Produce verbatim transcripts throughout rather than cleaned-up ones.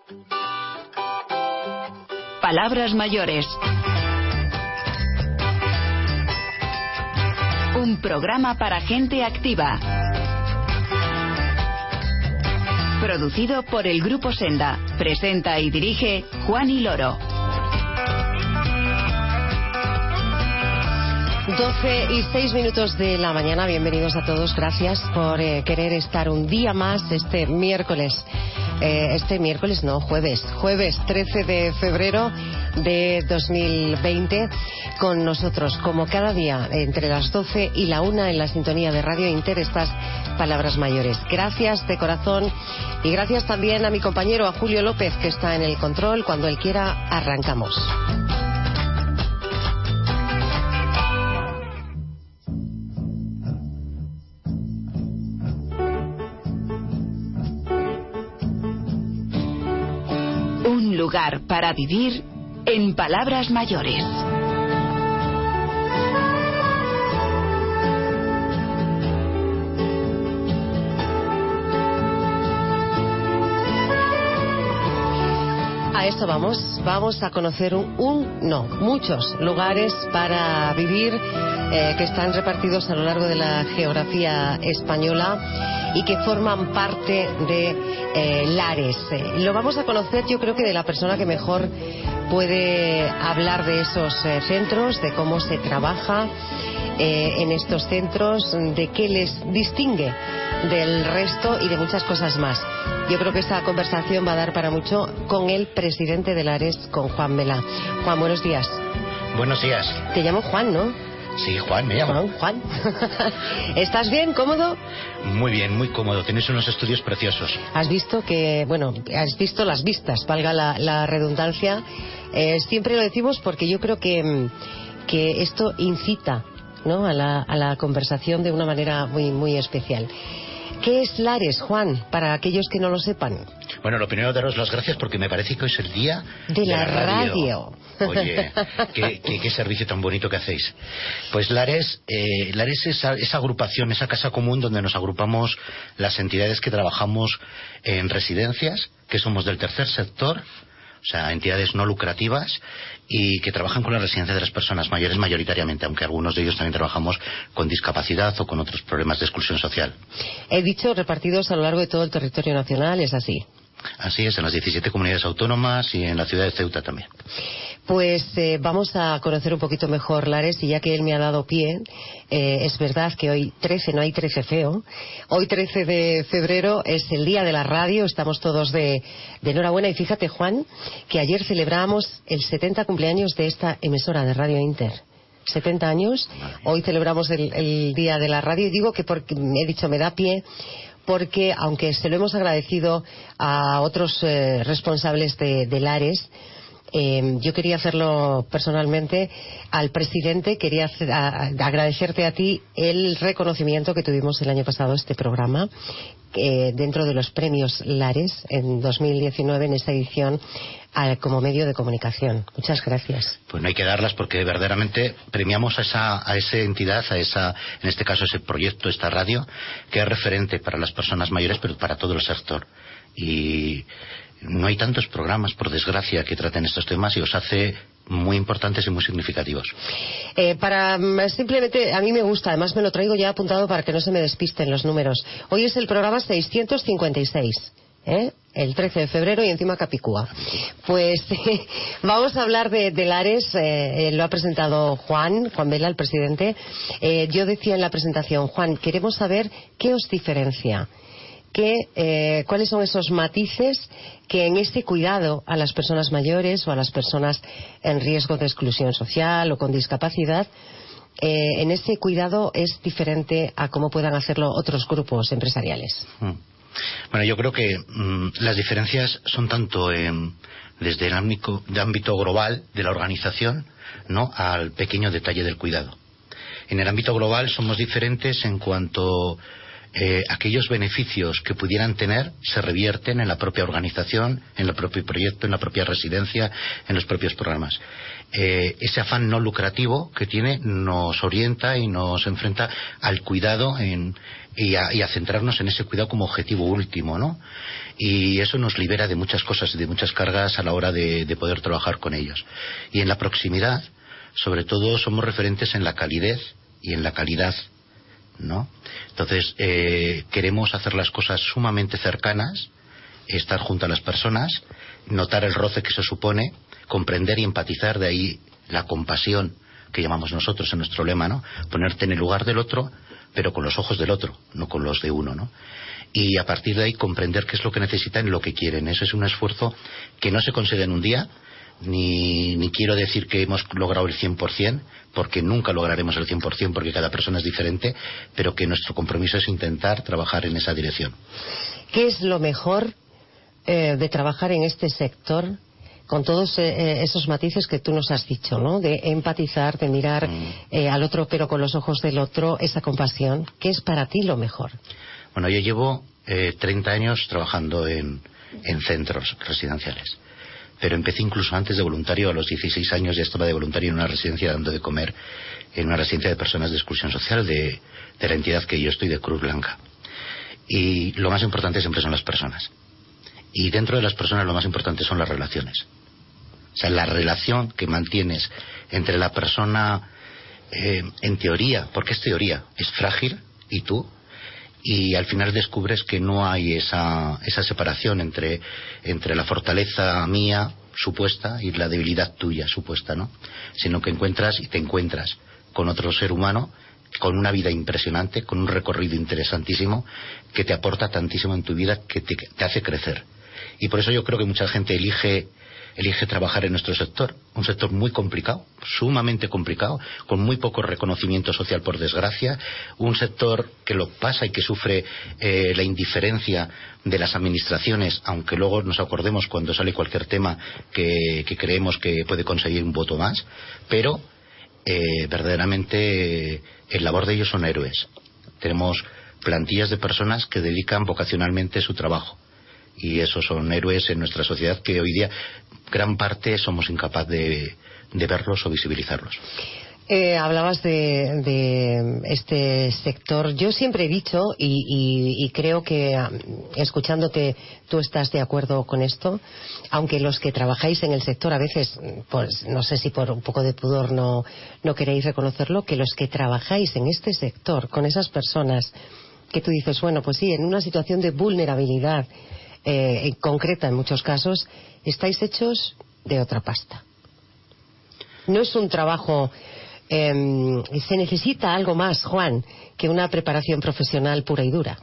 Palabras mayores. Un programa para gente activa. Producido por el Grupo Senda. Presenta y dirige Juan y Loro. doce y seis minutos de la mañana. Bienvenidos a todos. Gracias por eh, querer estar un día más este miércoles. Eh, este miércoles, no, jueves. Jueves trece de febrero de dos mil veinte. Con nosotros, como cada día, entre las doce y la una en la sintonía de Radio Inter, estas Palabras Mayores. Gracias de corazón. Y gracias también a mi compañero, a Julio López, que está en el control. Cuando él quiera, arrancamos. Lugar para vivir en Palabras Mayores. A esto vamos, vamos a conocer un, un no, muchos lugares para vivir eh, que están repartidos a lo largo de la geografía española y que forman parte de eh, Lares. Eh, lo vamos a conocer, yo creo que de la persona que mejor puede hablar de esos eh, centros, de cómo se trabaja eh, en estos centros, de qué les distingue del resto y de muchas cosas más. Yo creo que esta conversación va a dar para mucho con el presidente de Lares, con Juan Vela. Juan, buenos días. Buenos días. Te llamo Juan, ¿no? Sí, Juan, me llamo. Juan, Juan. ¿Estás bien, cómodo? Muy bien, muy cómodo. Tienes unos estudios preciosos. Has visto que, bueno, has visto las vistas, valga la, la redundancia. Eh, siempre lo decimos porque yo creo que, que esto incita, ¿no?, a la, a la conversación de una manera muy, muy especial. ¿Qué es Lares, Juan, para aquellos que no lo sepan? Bueno, lo primero, daros las gracias porque me parece que hoy es el día de, de la, la radio. radio. Oye, qué, qué, qué servicio tan bonito que hacéis. Pues Lares, eh, Lares es esa, esa agrupación, esa casa común donde nos agrupamos las entidades que trabajamos en residencias, que somos del tercer sector, o sea, entidades no lucrativas y que trabajan con la residencia de las personas mayores mayoritariamente, aunque algunos de ellos también trabajamos con discapacidad o con otros problemas de exclusión social. He dicho repartidos a lo largo de todo el territorio nacional, ¿es así? Así es, en las diecisiete comunidades autónomas y en la ciudad de Ceuta también. Pues eh, vamos a conocer un poquito mejor Lares, y ya que él me ha dado pie, eh, es verdad que hoy trece, no hay trece feo, hoy trece de febrero es el día de la radio, estamos todos de, de enhorabuena, y fíjate, Juan, que ayer celebramos el setenta cumpleaños de esta emisora de Radio Inter. setenta años, hoy celebramos el, el día de la radio, y digo que porque he dicho me da pie, porque aunque se lo hemos agradecido a otros eh, responsables de, de Lares, Eh, yo quería hacerlo personalmente al presidente. Quería hacer, a, a agradecerte a ti el reconocimiento que tuvimos el año pasado este programa eh, dentro de los premios Lares en dos mil diecinueve, en esta edición a, como medio de comunicación. Muchas gracias. Pues no hay que darlas porque verdaderamente premiamos a esa, a esa entidad, a esa, en este caso ese proyecto, esta radio, que es referente para las personas mayores, pero para todo el sector. Y no hay tantos programas, por desgracia, que traten estos temas, y os hace muy importantes y muy significativos. Eh, para simplemente, a mí me gusta, además me lo traigo ya apuntado para que no se me despisten los números. Hoy es el programa seiscientos cincuenta y seis, ¿eh? El trece de febrero, y encima Capicúa. Pues eh, vamos a hablar de, de Lares, eh, eh, lo ha presentado Juan, Juan Vela, el presidente. Eh, yo decía en la presentación, Juan, queremos saber qué os diferencia. Que, eh, ¿Cuáles son esos matices que en este cuidado a las personas mayores o a las personas en riesgo de exclusión social o con discapacidad, eh, en ese cuidado es diferente a cómo puedan hacerlo otros grupos empresariales? Mm. Bueno, yo creo que mmm, las diferencias son tanto en, desde el ámbito, de ámbito global de la organización, ¿no?, al pequeño detalle del cuidado. En el ámbito global somos diferentes en cuanto eh, aquellos beneficios que pudieran tener se revierten en la propia organización, en el propio proyecto, en la propia residencia, en los propios programas. Eh, ese afán no lucrativo que tiene nos orienta y nos enfrenta al cuidado en, y, a, y a centrarnos en ese cuidado como objetivo último, ¿no? Y eso nos libera de muchas cosas y de muchas cargas a la hora de, de poder trabajar con ellos. Y en la proximidad, sobre todo, somos referentes en la calidez y en la calidad, ¿no? Entonces, eh, queremos hacer las cosas sumamente cercanas, estar junto a las personas, notar el roce que eso supone, comprender y empatizar, de ahí la compasión que llamamos nosotros en nuestro lema, ¿no? Ponerte en el lugar del otro, pero con los ojos del otro, no con los de uno, ¿no? Y a partir de ahí comprender qué es lo que necesitan y lo que quieren. Eso es un esfuerzo que no se consigue en un día, ni, ni quiero decir que hemos logrado el cien por ciento, porque nunca lograremos el cien por ciento, porque cada persona es diferente, pero que nuestro compromiso es intentar trabajar en esa dirección. ¿Qué es lo mejor eh, de trabajar en este sector, con todos eh, esos matices que tú nos has dicho, ¿no? De empatizar, de mirar mm. eh, al otro, pero con los ojos del otro, esa compasión? ¿Qué es para ti lo mejor? Bueno, yo llevo eh, treinta años trabajando en, en centros residenciales, pero empecé incluso antes de voluntario. A los dieciséis años ya estaba de voluntario en una residencia dando de comer, en una residencia de personas de exclusión social de, de la entidad que yo estoy, de Cruz Blanca. Y lo más importante siempre son las personas. Y dentro de las personas lo más importante son las relaciones. O sea, la relación que mantienes entre la persona, eh, en teoría, porque es teoría, es frágil, y tú, y al final descubres que no hay esa, esa separación entre, entre la fortaleza mía supuesta y la debilidad tuya supuesta, ¿no? Sino que encuentras y te encuentras con otro ser humano con una vida impresionante, con un recorrido interesantísimo, que te aporta tantísimo en tu vida, que te, te hace crecer. Y por eso yo creo que mucha gente elige elige trabajar en nuestro sector, un sector muy complicado, sumamente complicado, con muy poco reconocimiento social, por desgracia, un sector que lo pasa y que sufre eh, la indiferencia de las administraciones, aunque luego nos acordemos cuando sale cualquier tema que, que creemos que puede conseguir un voto más, pero eh, verdaderamente eh, el labor de ellos son héroes. Tenemos plantillas de personas que dedican vocacionalmente su trabajo, y esos son héroes en nuestra sociedad, que hoy día gran parte somos incapaces de, de verlos o visibilizarlos. Eh, hablabas de, de este sector. Yo siempre he dicho, y, y, y creo que escuchándote tú estás de acuerdo con esto, aunque los que trabajáis en el sector a veces, pues no sé si por un poco de pudor no, no queréis reconocerlo, que los que trabajáis en este sector con esas personas que tú dices, bueno, pues sí, en una situación de vulnerabilidad eh, concreta en muchos casos, estáis hechos de otra pasta. No es un trabajo, eh, se necesita algo más, Juan, que una preparación profesional pura y dura.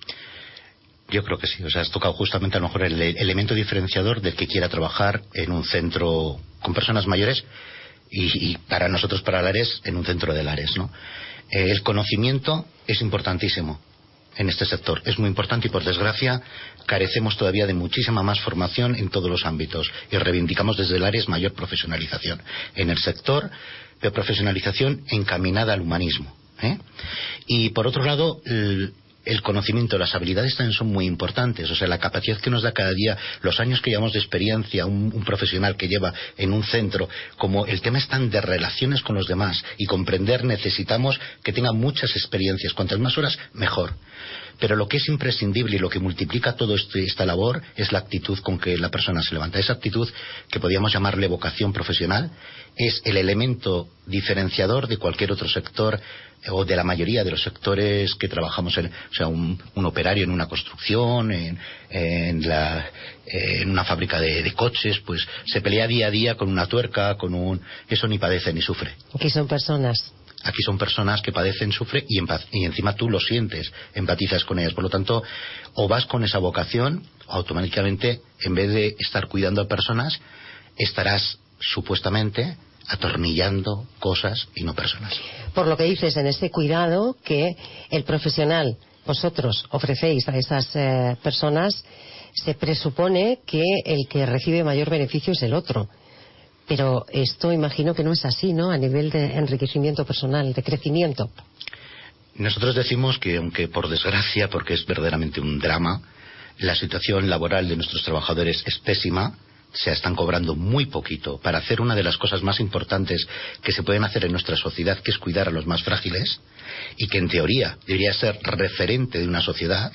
Yo creo que sí. O sea, has tocado justamente a lo mejor el elemento diferenciador del que quiera trabajar en un centro con personas mayores y, y para nosotros, para Lares, en un centro de Lares, ¿no? Eh, el conocimiento es importantísimo en este sector, es muy importante, y por desgracia carecemos todavía de muchísima más formación en todos los ámbitos, y reivindicamos desde el Ares mayor profesionalización en el sector, pero profesionalización encaminada al humanismo, ¿eh? Y por otro lado, el, el conocimiento, las habilidades también son muy importantes. O sea, la capacidad que nos da cada día, los años que llevamos de experiencia, un, un profesional que lleva en un centro, como el tema es tan de relaciones con los demás y comprender, necesitamos que tenga muchas experiencias, cuantas más horas mejor. Pero lo que es imprescindible y lo que multiplica toda este, esta labor es la actitud con que la persona se levanta. Esa actitud, que podríamos llamarle vocación profesional, es el elemento diferenciador de cualquier otro sector, o de la mayoría de los sectores que trabajamos en, o sea, un, un operario en una construcción, en, en, la, en una fábrica de, de coches, pues se pelea día a día con una tuerca, con un... Eso ni padece ni sufre. Aquí son personas. Aquí son personas que padecen, sufren y, y encima tú lo sientes, empatizas con ellas. Por lo tanto, o vas con esa vocación, automáticamente, en vez de estar cuidando a personas, estarás supuestamente atornillando cosas y no personas. Por lo que dices, en ese cuidado que el profesional, vosotros ofrecéis a esas eh, personas, se presupone que el que recibe mayor beneficio es el otro. Pero esto imagino que no es así, ¿no? A nivel de enriquecimiento personal, de crecimiento. nosotros decimos que, aunque por desgracia, porque es verdaderamente un drama, la situación laboral de nuestros trabajadores es pésima, se están cobrando muy poquito para hacer una de las cosas más importantes que se pueden hacer en nuestra sociedad, que es cuidar a los más frágiles, y que en teoría debería ser referente de una sociedad.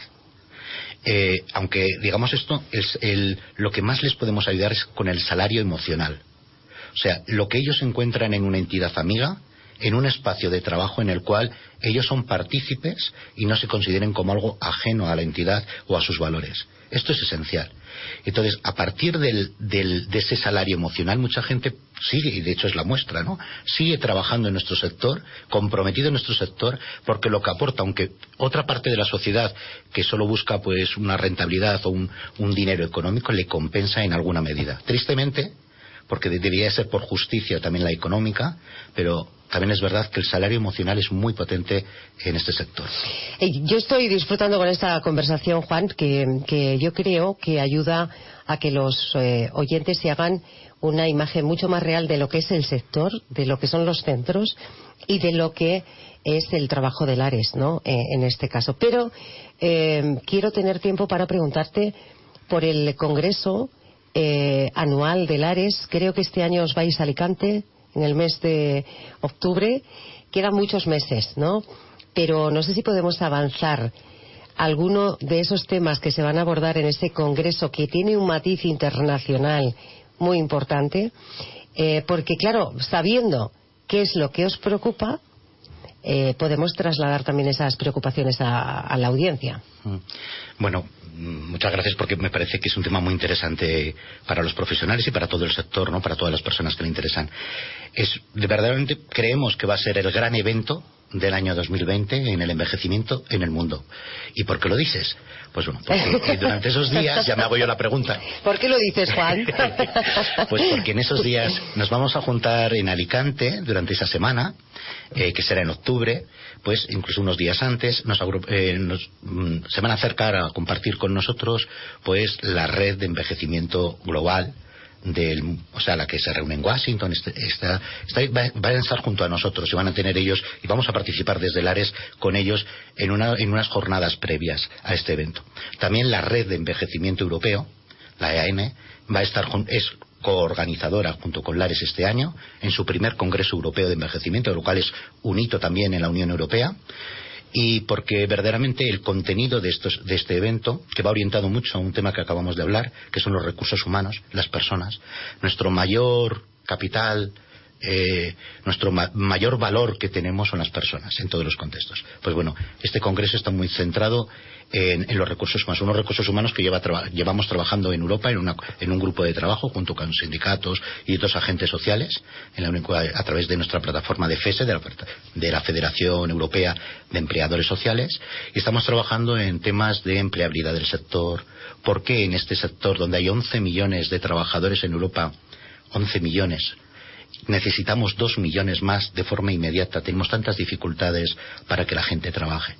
Eh, aunque digamos esto, es el, lo que más les podemos ayudar es con el salario emocional. O sea, lo que ellos encuentran en una entidad amiga, en un espacio de trabajo en el cual ellos son partícipes y no se consideren como algo ajeno a la entidad o a sus valores. Esto es esencial. Entonces, a partir del, del, de ese salario emocional, mucha gente sigue, y de hecho es la muestra, ¿no? Sigue trabajando en nuestro sector, comprometido en nuestro sector, porque lo que aporta, aunque otra parte de la sociedad que solo busca pues una rentabilidad o un, un dinero económico, le compensa en alguna medida. Tristemente, porque debería ser por justicia también la económica, pero también es verdad que el salario emocional es muy potente en este sector. Yo estoy disfrutando con esta conversación, Juan, que, que yo creo que ayuda a que los eh, oyentes se hagan una imagen mucho más real de lo que es el sector, de lo que son los centros y de lo que es el trabajo de Lares, ¿no? Eh, en este caso. Pero eh, quiero tener tiempo para preguntarte por el congreso Eh, anual de Lares. Creo que este año os vais a Alicante en el mes de octubre. Quedan muchos meses, ¿no? Pero no sé si podemos avanzar alguno de esos temas que se van a abordar en ese congreso, que tiene un matiz internacional muy importante, eh, porque claro, sabiendo qué es lo que os preocupa, eh, podemos trasladar también esas preocupaciones a, a la audiencia. Bueno, muchas gracias, porque me parece que es un tema muy interesante para los profesionales y para todo el sector, ¿no? Para todas las personas que le interesan. Es, de verdaderamente creemos que va a ser el gran evento del año dos mil veinte en el envejecimiento en el mundo. ¿Y por qué lo dices? Pues bueno, porque durante esos días, ya me hago yo la pregunta. ¿Por qué lo dices, Juan? Pues porque en esos días nos vamos a juntar en Alicante durante esa semana, eh, que será en octubre, pues incluso unos días antes nos, eh, nos mm, se van a acercar a compartir con nosotros pues la red de envejecimiento global del, o sea, la que se reúne en Washington. Está, está, está, va, van a estar junto a nosotros y van a tener ellos, y vamos a participar desde Lares con ellos en, una, en unas jornadas previas a este evento. También la red de envejecimiento europeo, la E A N, va a estar, es coorganizadora junto con Lares este año en su primer Congreso Europeo de Envejecimiento, lo cual es un hito también en la Unión Europea. Y porque verdaderamente el contenido de, estos, de este evento, que va orientado mucho a un tema que acabamos de hablar, que son los recursos humanos, las personas, nuestro mayor capital, eh, nuestro ma mayor valor que tenemos son las personas en todos los contextos. Pues bueno, este congreso está muy centrado en, en los recursos humanos, unos recursos humanos que lleva traba llevamos trabajando en Europa en, una, en un grupo de trabajo junto con sindicatos y otros agentes sociales en la, a través de nuestra plataforma de FESE, de la, de la Federación Europea de Empleadores Sociales, y estamos trabajando en temas de empleabilidad del sector. ¿Por qué en este sector, donde hay once millones de trabajadores en Europa, once millones, necesitamos dos millones más de forma inmediata? Tenemos tantas dificultades para que la gente trabaje.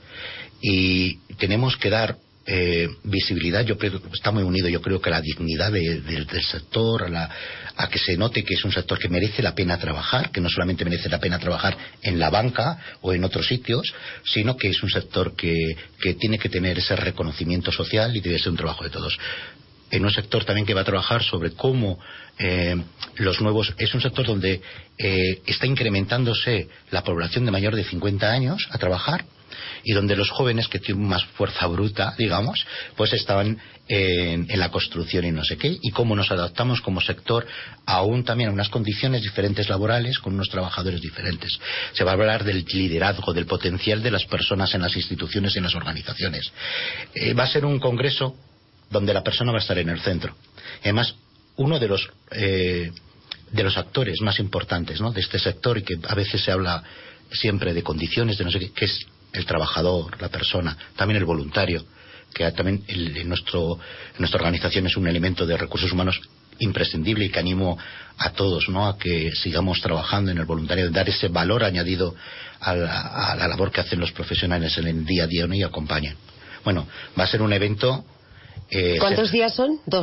Y tenemos que dar eh, visibilidad, yo creo que está muy unido, yo creo que a la dignidad de, de, del sector, a, la, a que se note que es un sector que merece la pena trabajar, que no solamente merece la pena trabajar en la banca o en otros sitios, sino que es un sector que, que tiene que tener ese reconocimiento social y debe ser un trabajo de todos. En un sector también que va a trabajar sobre cómo eh, los nuevos, es un sector donde eh, está incrementándose la población de mayor de cincuenta años a trabajar, y donde los jóvenes que tienen más fuerza bruta, digamos, pues estaban en, en la construcción y no sé qué, y cómo nos adaptamos como sector aún también a unas condiciones diferentes laborales con unos trabajadores diferentes. Se va a hablar del liderazgo, del potencial de las personas en las instituciones y en las organizaciones. Eh, va a ser un congreso donde la persona va a estar en el centro. Además, uno de los eh, de los actores más importantes, ¿no?, de este sector, y que a veces se habla siempre de condiciones, de no sé qué, que es el trabajador, la persona, también el voluntario, que también el, en, nuestro, en nuestra organización es un elemento de recursos humanos imprescindible, y que animo a todos, ¿no?, a que sigamos trabajando en el voluntario, dar ese valor añadido a la, a la labor que hacen los profesionales en el día a día, ¿no?, y acompañan. Bueno, va a ser un evento. Eh, ¿Cuántos días son? Dos.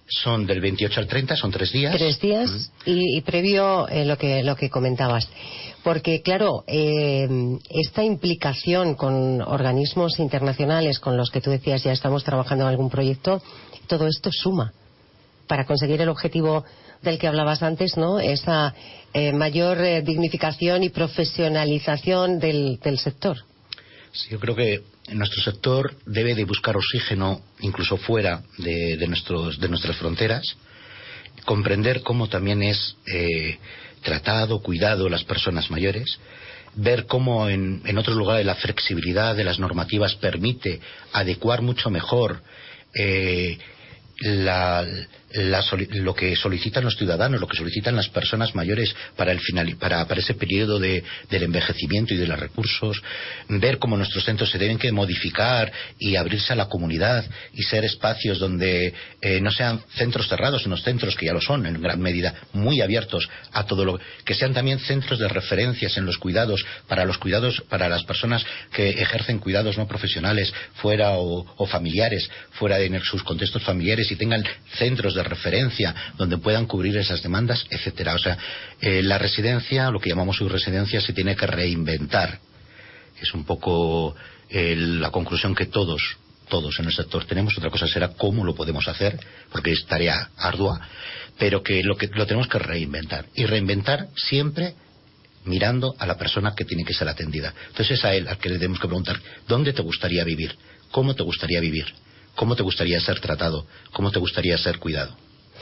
Son del veintiocho al treinta, son tres días. Tres días mm. y, y previo eh, lo que lo que comentabas. Porque, claro, eh, esta implicación con organismos internacionales con los que tú decías ya estamos trabajando en algún proyecto, todo esto suma para conseguir el objetivo del que hablabas antes, ¿no? Esa eh, mayor eh, dignificación y profesionalización del, del sector. Sí, yo creo que nuestro sector debe de buscar oxígeno incluso fuera de, de, nuestros, de nuestras fronteras, comprender cómo también es eh, tratado, cuidado las personas mayores, ver cómo en, en otros lugares la flexibilidad de las normativas permite adecuar mucho mejor eh, la, la, lo que solicitan los ciudadanos, lo que solicitan las personas mayores para el final, para, para ese periodo de, del envejecimiento y de los recursos, ver cómo nuestros centros se deben que modificar y abrirse a la comunidad y ser espacios donde eh, no sean centros cerrados, sino centros que ya lo son en gran medida, muy abiertos a todo lo que sean también centros de referencias en los cuidados, para los cuidados, para las personas que ejercen cuidados no profesionales fuera o, o familiares, fuera de sus contextos familiares, y tengan centros de referencia donde puedan cubrir esas demandas, etcétera. O sea, eh, la residencia, lo que llamamos subresidencia, se tiene que reinventar. Es un poco eh, la conclusión que todos, todos en el sector tenemos. Otra cosa será cómo lo podemos hacer, porque es tarea ardua, pero que lo que lo tenemos que reinventar. Y reinventar siempre mirando a la persona que tiene que ser atendida. Entonces es a él al que le tenemos que preguntar, ¿dónde te gustaría vivir? ¿Cómo te gustaría vivir? ¿Cómo te gustaría ser tratado? ¿Cómo te gustaría ser cuidado?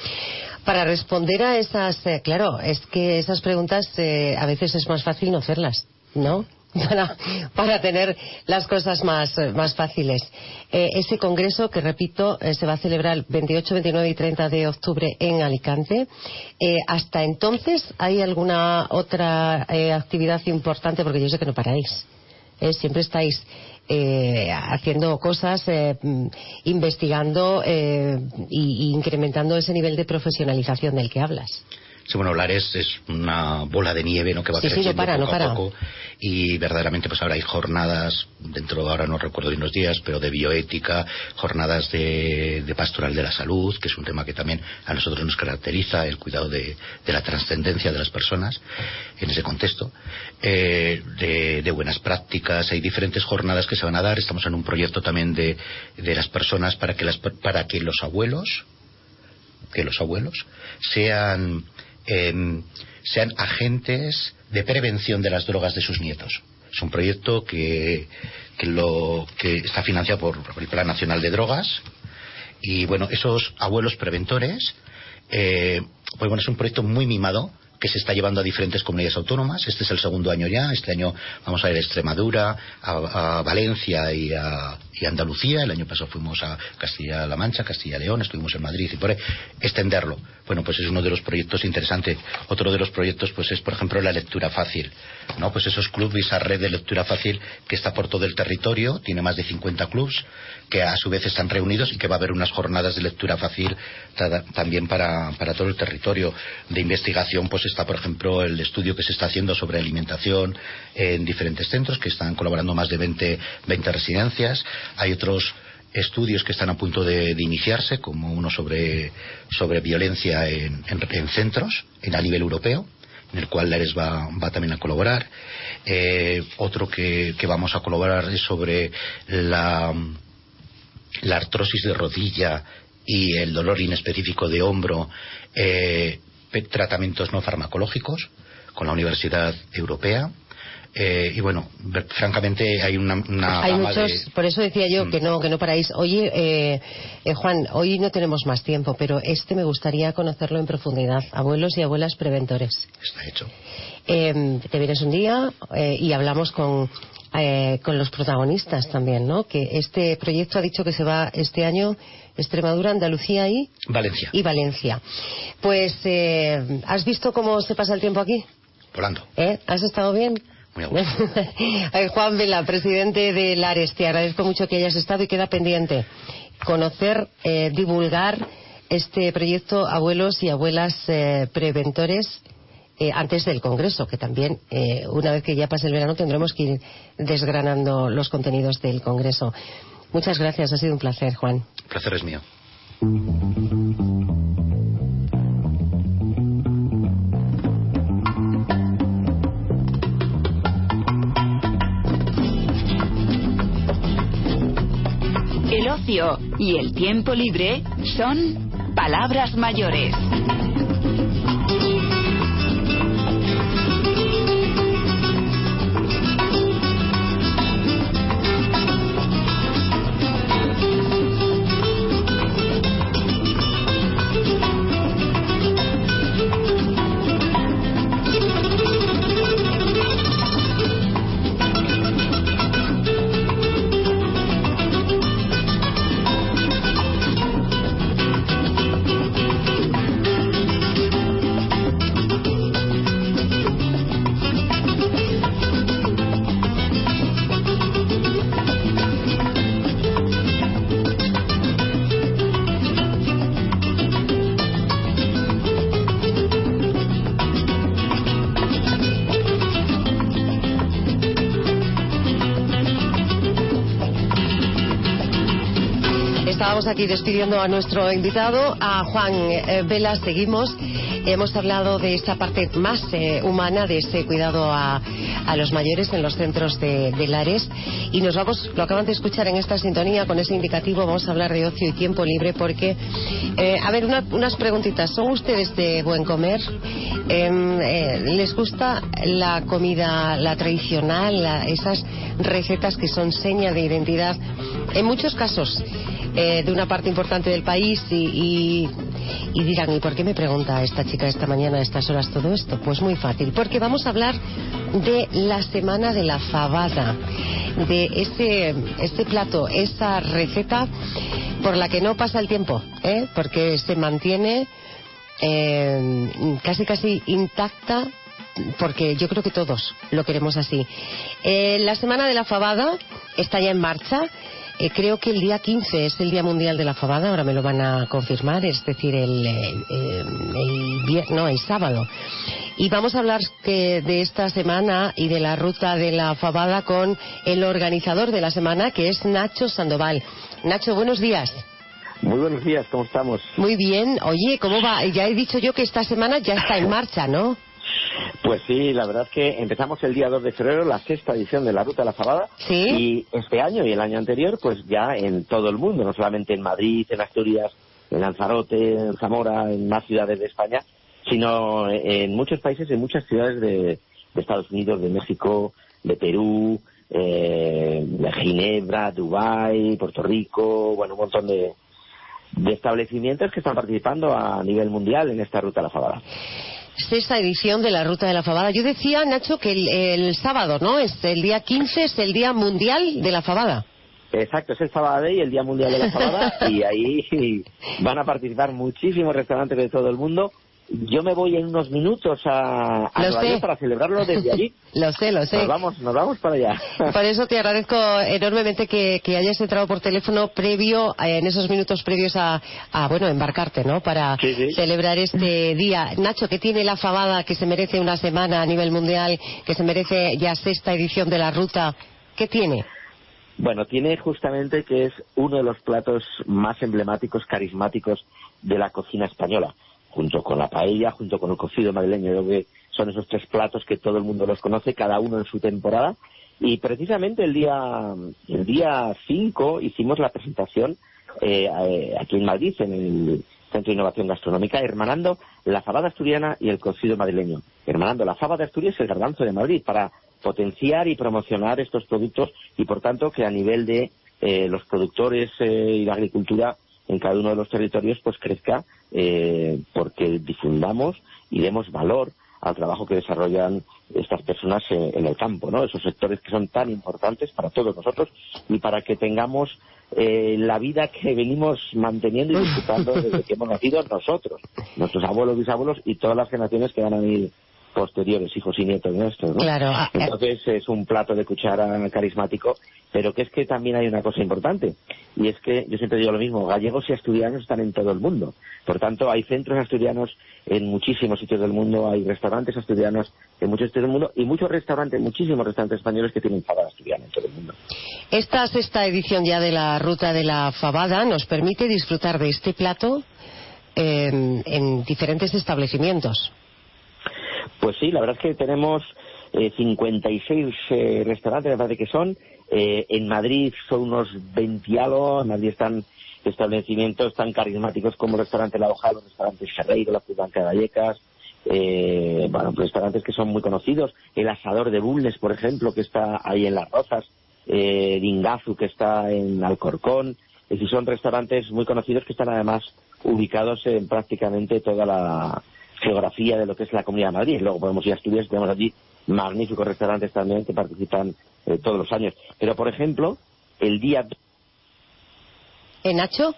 Para responder a esas, eh, claro, es que esas preguntas eh, a veces es más fácil no hacerlas, ¿no? Para, para tener las cosas más, más fáciles. Eh, ese congreso, que repito, eh, se va a celebrar el veintiocho, veintinueve y treinta de octubre en Alicante. Eh, hasta entonces, ¿hay alguna otra eh, actividad importante? Porque yo sé que no paráis. Eh, siempre estáis eh, haciendo cosas, eh, investigando eh, y, y incrementando ese nivel de profesionalización del que hablas. Sí, bueno, Lares es una bola de nieve, ¿no?, que va sí, creciendo sí, no para, poco no para. a poco, y verdaderamente pues ahora hay jornadas, dentro, ahora no recuerdo bien los días, pero de bioética, jornadas de, de pastoral de la salud, que es un tema que también a nosotros nos caracteriza, el cuidado de, de la trascendencia de las personas en ese contexto, eh, de, de buenas prácticas. Hay diferentes jornadas que se van a dar. Estamos en un proyecto también de, de las personas para que, las, para que los abuelos, que los abuelos sean Eh, sean agentes de prevención de las drogas de sus nietos. Es un proyecto que, que, lo, que está financiado por el Plan Nacional de Drogas, y bueno, esos abuelos preventores, eh, pues bueno, es un proyecto muy mimado que se está llevando a diferentes comunidades autónomas. Este es el segundo año ya. Este año vamos a ir a Extremadura, a, a Valencia y a, y a Andalucía. El año pasado fuimos a Castilla-La Mancha, Castilla-León, estuvimos en Madrid, y por ahí extenderlo. Bueno, pues es uno de los proyectos interesantes. Otro de los proyectos pues es, por ejemplo, la lectura fácil, ¿no? Pues esos clubes, esa red de lectura fácil que está por todo el territorio, tiene más de cincuenta clubs que a su vez están reunidos, y que va a haber unas jornadas de lectura fácil también para, para todo el territorio. De investigación, pues está, por ejemplo, el estudio que se está haciendo sobre alimentación en diferentes centros, que están colaborando más de veinte, veinte residencias. Hay otros estudios que están a punto de, de iniciarse, como uno sobre, sobre violencia en, en, en centros, en, a nivel europeo, en el cual Lares va, va también a colaborar. Eh, otro que, que vamos a colaborar es sobre la, la artrosis de rodilla y el dolor inespecífico de hombro, eh, tratamientos no farmacológicos, con la Universidad Europea. Eh, y bueno, francamente hay una, una hay gama muchos, de... por eso decía yo mm. que no que no paráis. Oye, eh, eh, Juan, hoy no tenemos más tiempo, pero este me gustaría conocerlo en profundidad. Abuelos y abuelas preventores. Está hecho. Eh, te vienes un día eh, y hablamos con eh, con los protagonistas también, ¿no? Que este proyecto ha dicho que se va este año Extremadura, Andalucía y Valencia. Y Valencia. Pues, eh, ¿has visto cómo se pasa el tiempo aquí? Volando. ¿Eh? ¿Has estado bien? Muy a gusto. Juan Vela, presidente de Lares, te agradezco mucho que hayas estado, y queda pendiente conocer, eh, divulgar este proyecto Abuelos y Abuelas eh, Preventores eh, antes del Congreso, que también, eh, una vez que ya pase el verano, tendremos que ir desgranando los contenidos del Congreso. Muchas gracias, ha sido un placer, Juan. El placer es mío. ocio y el tiempo libre son palabras mayores. Estábamos aquí despidiendo a nuestro invitado, a Juan eh, Vela. Seguimos. Hemos hablado de esta parte más eh, humana, de ese cuidado a, a los mayores en los centros de, de Lares. Y nos vamos, lo acaban de escuchar en esta sintonía, con ese indicativo vamos a hablar de ocio y tiempo libre, porque, eh, a ver, una, unas preguntitas. ¿Son ustedes de buen comer? Eh, eh, ¿Les gusta la comida, la tradicional, la, esas recetas que son seña de identidad? En muchos casos, Eh, de una parte importante del país y, y, y dirán, ¿y por qué me pregunta esta chica esta mañana a estas horas todo esto? Pues muy fácil, porque vamos a hablar de la Semana de la Fabada, de ese, este plato, esa receta por la que no pasa el tiempo, ¿eh? Porque se mantiene eh, casi casi intacta, porque yo creo que todos lo queremos así. Eh, la Semana de la Fabada está ya en marcha. Eh, creo que el día quince es el Día Mundial de la Fabada, ahora me lo van a confirmar, es decir, el, el, el, viernes, no, el sábado. Y vamos a hablar que, de esta semana y de la ruta de la Fabada con el organizador de la semana, que es Nacho Sandoval. Nacho, buenos días. Muy buenos días, ¿cómo estamos? Muy bien. Oye, ¿cómo va? Ya he dicho yo que esta semana ya está en marcha, ¿no? Pues sí, la verdad es que empezamos el día dos de febrero la sexta edición de la Ruta de la Fabada. ¿Sí? Y este año y el año anterior, pues ya en todo el mundo, no solamente en Madrid, en Asturias, en Lanzarote, en Zamora, en más ciudades de España, sino en muchos países, en muchas ciudades de, de Estados Unidos, de México, de Perú, eh, de Ginebra, Dubái, Puerto Rico, bueno, un montón de, de establecimientos que están participando a nivel mundial en esta Ruta de la Fabada. Sexta edición de la Ruta de la Fabada. Yo decía, Nacho, que el, el sábado, ¿no? Es el día quince, es el Día Mundial de la Fabada. Exacto, es el Fabada Day, el Día Mundial de la Fabada, y ahí van a participar muchísimos restaurantes de todo el mundo. Yo me voy en unos minutos a, a Nueva York para celebrarlo desde allí. Lo sé, lo sé. Nos vamos, nos vamos para allá. Por eso te agradezco enormemente que, que hayas entrado por teléfono previo, eh, en esos minutos previos a, a bueno, embarcarte, ¿no? Para sí, sí. celebrar este día. Nacho, ¿qué tiene la Fabada que se merece una semana a nivel mundial, que se merece ya sexta edición de la ruta? ¿Qué tiene? Bueno, tiene justamente que es uno de los platos más emblemáticos, carismáticos de la cocina española, junto con la paella, junto con el cocido madrileño. Yo creo que son esos tres platos que todo el mundo los conoce, cada uno en su temporada. Y precisamente el día el día cinco hicimos la presentación eh, eh, aquí en Madrid, en el Centro de Innovación Gastronómica, hermanando la fabada asturiana y el cocido madrileño. Hermanando la faba de Asturias y el garbanzo de Madrid, para potenciar y promocionar estos productos y, por tanto, que a nivel de eh, los productores eh, y la agricultura en cada uno de los territorios pues crezca, eh, porque difundamos y demos valor al trabajo que desarrollan estas personas eh, en el campo, ¿no? Esos sectores que son tan importantes para todos nosotros y para que tengamos eh, la vida que venimos manteniendo y disfrutando desde que hemos nacido nosotros, nuestros abuelos, bisabuelos y todas las generaciones que van a venir posteriores, hijos y nietos nuestros, ¿no? Claro. Entonces es un plato de cuchara carismático, pero que es que también hay una cosa importante, y es que yo siempre digo lo mismo: gallegos y asturianos están en todo el mundo. Por tanto, hay centros asturianos en muchísimos sitios del mundo, hay restaurantes asturianos en muchos sitios del mundo, y muchos restaurantes, muchísimos restaurantes españoles que tienen fabada asturiana en todo el mundo. Esta sexta edición ya de la Ruta de la Fabada nos permite disfrutar de este plato eh, en diferentes establecimientos. Pues sí, la verdad es que tenemos eh, cincuenta y seis eh, restaurantes, me parece que son. Eh, en Madrid son unos veinte algo. En Madrid están establecimientos tan carismáticos como el restaurante La Hoja, los restaurantes Ferreiro, la Blanca de Vallecas, eh, bueno, restaurantes que son muy conocidos. El Asador de Bulnes, por ejemplo, que está ahí en Las Rozas. Eh, Dingazu, que está en Alcorcón. Es decir, son restaurantes muy conocidos que están además ubicados en prácticamente toda la geografía de lo que es la Comunidad de Madrid. Luego podemos ir a Asturias, tenemos allí magníficos restaurantes también que participan eh, todos los años. Pero, por ejemplo, el día... ¿Eh, Nacho?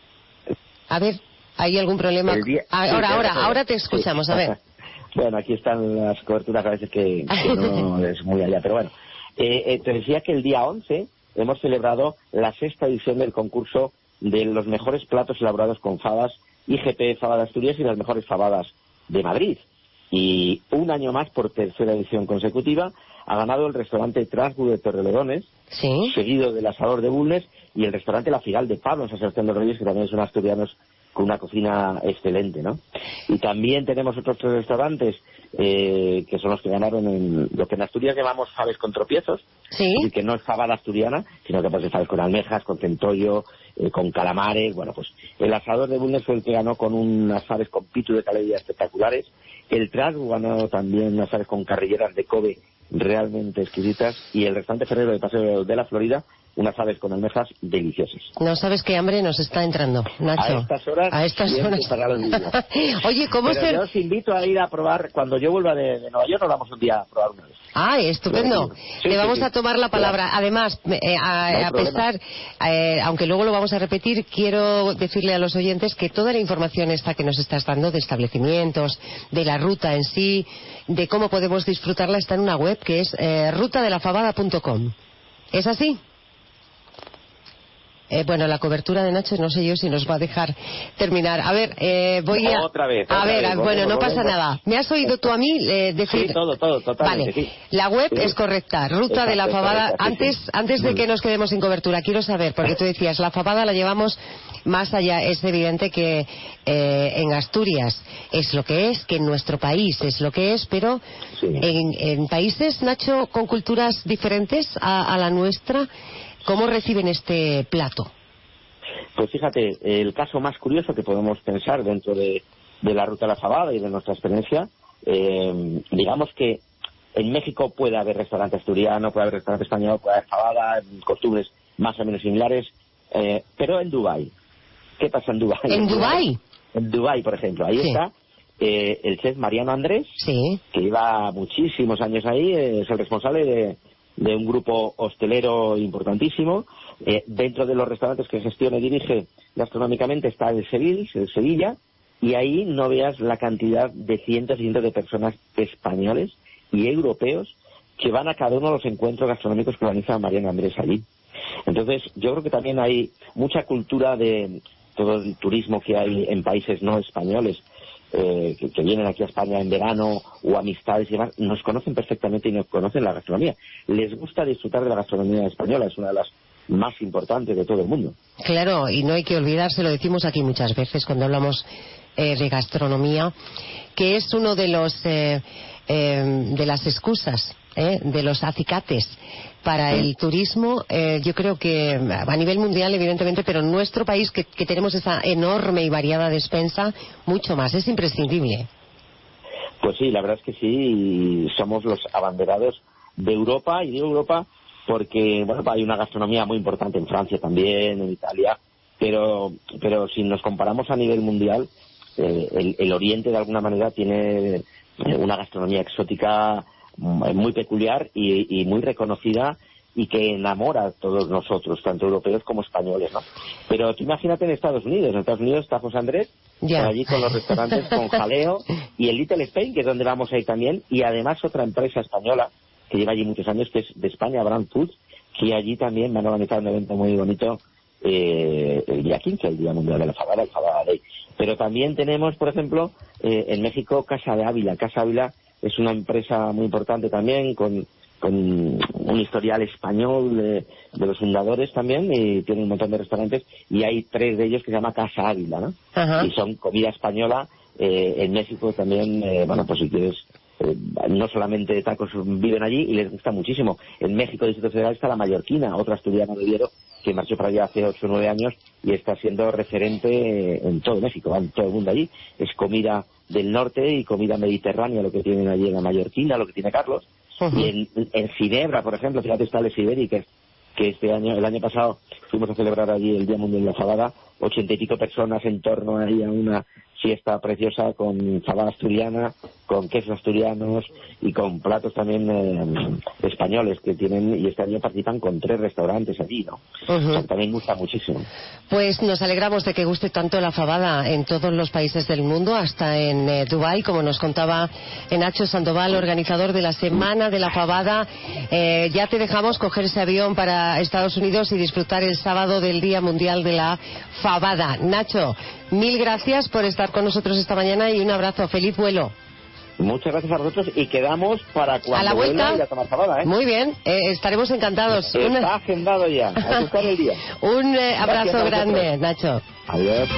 A ver, ¿hay algún problema? Día... Ahora, sí, ahora, sí, ahora te escuchamos, sí. a ver. Bueno, aquí están las coberturas a veces que, que no es muy allá, pero bueno. Eh, eh, te decía que el día once hemos celebrado la sexta edición del concurso de los mejores platos elaborados con fabas I G P Fabada Asturias y las mejores fabadas de Madrid. Y un año más, por tercera edición consecutiva, ha ganado el restaurante Trasbu de Torrelodones, ¿Sí? seguido del Asador de Bulnes y el restaurante La Figal de Pablo en San Sebastián de los Reyes, que también son asturianos con una cocina excelente, ¿no? Y también tenemos otros tres restaurantes eh, que son los que ganaron en lo que en Asturias llamamos faves con tropiezos, ¿Sí? y que no es fabada asturiana, sino que puede ser faves con almejas, con centollo, eh, con calamares. Bueno, pues el Asador de Bulnes fue el que ganó con unas faves con pitu de calidad espectaculares. El Trasbu ganó también unas faves con carrilleras de Kobe realmente exquisitas, y el restaurante Ferrero de Paseo de la Florida unas aves con almejas deliciosas. No sabes qué hambre nos está entrando, Nacho. A estas horas, A estas horas. Oye, ¿cómo Pero se...? yo os invito a ir a probar, cuando yo vuelva de, de Nueva York, nos vamos un día a probar una vez. Ah, estupendo. Sí, Le sí, vamos sí. a tomar la palabra. Además, eh, a, No hay a problema. pesar, eh, aunque luego lo vamos a repetir, quiero decirle a los oyentes que toda la información esta que nos estás dando de establecimientos, de la ruta en sí, de cómo podemos disfrutarla, está en una web que es eh, ruta de la fabada punto com. ¿Es así? Eh, bueno, la cobertura de Nacho no sé yo si nos va a dejar terminar. A ver, eh, voy a... Otra vez, a otra ver, vez, bueno, volvemos, no pasa volvemos. nada. ¿Me has oído tú a mí eh, decir...? Sí, todo, todo, totalmente, Vale, sí. la web Sí. es correcta, Ruta de la Exacto, Fabada. correcta, sí, Antes, sí. antes de Mm. que nos quedemos sin cobertura, quiero saber, porque tú decías, la fabada la llevamos más allá. Es evidente que eh, en Asturias es lo que es, que en nuestro país es lo que es, pero Sí. en, en países, Nacho, con culturas diferentes a, a la nuestra, ¿cómo reciben este plato? Pues fíjate, el caso más curioso que podemos pensar dentro de, de la Ruta de la Fabada y de nuestra experiencia, eh, digamos que en México puede haber restaurante asturiano, puede haber restaurante español, puede haber fabada, costumbres más o menos similares, eh, pero en Dubái, ¿qué pasa en Dubái? ¿En Dubái? En Dubái, por ejemplo, ahí Sí. está eh, el chef Mariano Andrés, Sí. que lleva muchísimos años ahí, eh, es el responsable de, de un grupo hostelero importantísimo. Eh, dentro de los restaurantes que gestiona y dirige gastronómicamente está el Sevilla, el Sevilla, y ahí no veas la cantidad de cientos y cientos de personas españoles y europeos que van a cada uno de los encuentros gastronómicos que organiza Mariano Andrés allí. Entonces, yo creo que también hay mucha cultura de todo el turismo que hay en países no españoles, eh, que, que vienen aquí a España en verano, o amistades y demás, nos conocen perfectamente y nos conocen la gastronomía. Les gusta disfrutar de la gastronomía española, es una de las más importantes de todo el mundo. Claro, y no hay que olvidarse, lo decimos aquí muchas veces cuando hablamos eh, de gastronomía, que es uno de los eh, eh, de las excusas, eh, de los acicates para el turismo. Eh, yo creo que a nivel mundial, evidentemente, pero en nuestro país, que, que tenemos esa enorme y variada despensa, mucho más, es imprescindible. Pues sí, la verdad es que sí, somos los abanderados de Europa, y digo Europa porque, bueno, hay una gastronomía muy importante en Francia también, en Italia, pero pero si nos comparamos a nivel mundial, eh, el, el Oriente de alguna manera tiene eh, una gastronomía exótica muy peculiar y, y muy reconocida, y que enamora a todos nosotros, tanto europeos como españoles, ¿no? Pero tú imagínate en Estados Unidos, en Estados Unidos está José Andrés, Ya. por allí con los restaurantes con jaleo, y el Little Spain, que es donde vamos a ir también, y además otra empresa española que lleva allí muchos años, que es de España, Brand Foods, que allí también van a organizar un evento muy bonito eh, el día quince, el Día Mundial de la Fabada, el Fabada Day. Pero también tenemos, por ejemplo, eh, en México, Casa de Ávila. Casa Ávila es una empresa muy importante también, con, con un historial español de, de los fundadores también, y tiene un montón de restaurantes, y hay tres de ellos que se llama Casa Ávila, ¿no? Ajá. Y son comida española. Eh, en México también, eh, bueno, pues si quieres eh, no solamente de tacos viven allí y les gusta muchísimo. En México, Distrito Federal, está la mallorquina, otra asturiana de Oviedo, que marchó para allá hace ocho o nueve años y está siendo referente en todo México, va en todo el mundo allí. Es comida del norte y comida mediterránea lo que tienen allí en la mallorquina, lo que tiene Carlos. Uh-huh. Y en, en Ginebra, por ejemplo, fíjate, está Les Ibéricas, que este año, el año pasado, fuimos a celebrar allí el Día Mundial de la Fabada, ochenta y pico personas en torno ahí a una fiesta preciosa con fabada asturiana, con quesos asturianos y con platos también eh, españoles que tienen, y este año participan con tres restaurantes allí, ¿no? Uh-huh. O sea, también gusta muchísimo. Pues nos alegramos de que guste tanto la fabada en todos los países del mundo, hasta en eh, Dubái, como nos contaba Nacho Sandoval, organizador de la Semana de la Fabada. Eh, ya te dejamos coger ese avión para Estados Unidos y disfrutar el sábado del Día Mundial de la Fabada. Nacho, mil gracias por estar con nosotros esta mañana y un abrazo. Feliz vuelo. Muchas gracias a vosotros y quedamos para cuando a la vuelta vuelva y a tomar fabada, ¿eh? Muy bien, eh, estaremos encantados. Está Una... agendado ya, a buscar el día. Un eh, abrazo grande, Nacho. Adiós.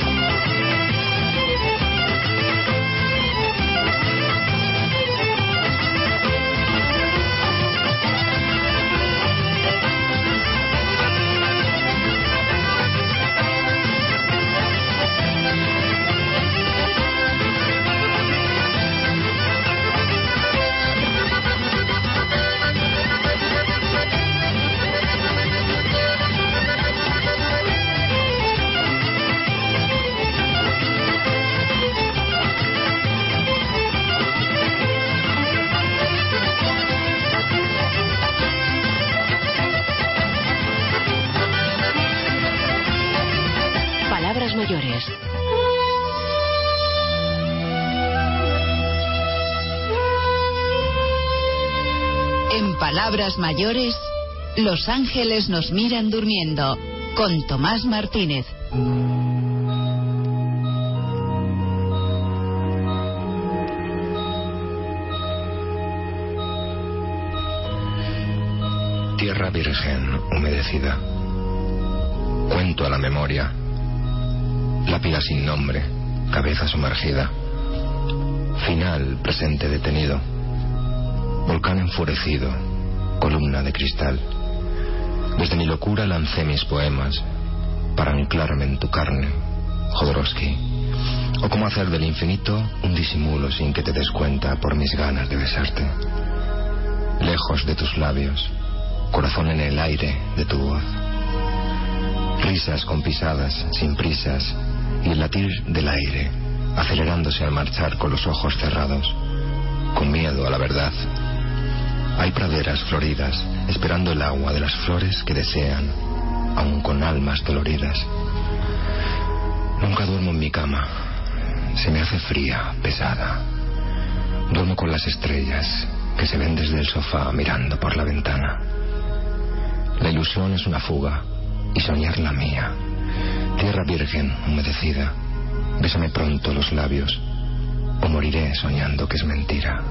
Mayores. En Palabras Mayores, Los ángeles nos miran durmiendo, con Tomás Martínez. Tierra virgen humedecida, cuento a la memoria. Lápida sin nombre, cabeza sumergida. Final, presente detenido. Volcán enfurecido, columna de cristal. Desde mi locura lancé mis poemas para anclarme en tu carne, Jodorowsky. O cómo hacer del infinito un disimulo sin que te des cuenta por mis ganas de besarte. Lejos de tus labios, corazón en el aire de tu voz. Risas con pisadas, sin prisas, y el latir del aire, acelerándose al marchar con los ojos cerrados, con miedo a la verdad. Hay praderas floridas, esperando el agua de las flores que desean, aun con almas doloridas. Nunca duermo en mi cama, se me hace fría, pesada. Duermo con las estrellas que se ven desde el sofá mirando por la ventana. La ilusión es una fuga, y soñar la mía. Tierra virgen humedecida, bésame pronto los labios, o moriré soñando que es mentira.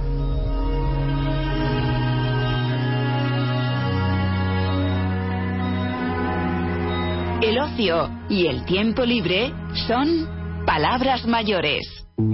El ocio y el tiempo libre son Palabras Mayores.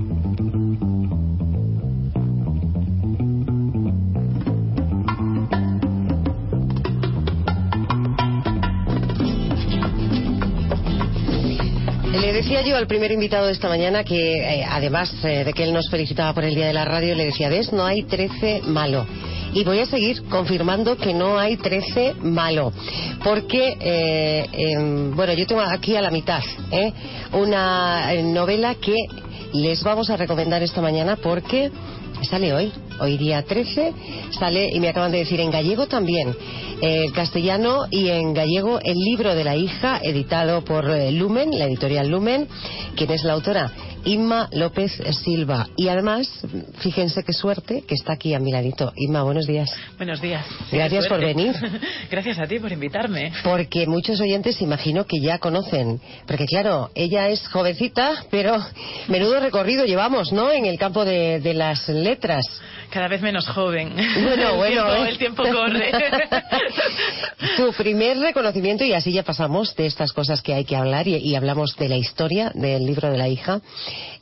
Le decía yo al primer invitado de esta mañana que, eh, además eh, de que él nos felicitaba por el Día de la Radio, le decía, ¿ves? No hay trece malo. Y voy a seguir confirmando que no hay trece malo. Porque, eh, eh, bueno, yo tengo aquí a la mitad ¿eh? una novela que les vamos a recomendar esta mañana porque sale hoy. Hoy día trece sale, y me acaban de decir, en gallego también, en eh, castellano y en gallego, El libro de la hija, editado por eh, Lumen, la editorial Lumen. ¿Quién es la autora? Inma López Silva. Y además, fíjense qué suerte que está aquí a mi ladito. Inma, buenos días. Buenos días. Gracias por venir. Gracias a ti por invitarme. Porque muchos oyentes imagino que ya conocen. Porque claro, ella es jovencita, pero menudo recorrido llevamos, ¿no? En el campo de, de las letras. Cada vez menos joven. Bueno, bueno. El tiempo, ¿eh? el tiempo corre. Tu primer reconocimiento, y así ya pasamos de estas cosas que hay que hablar, y, y hablamos de la historia del libro de la hija.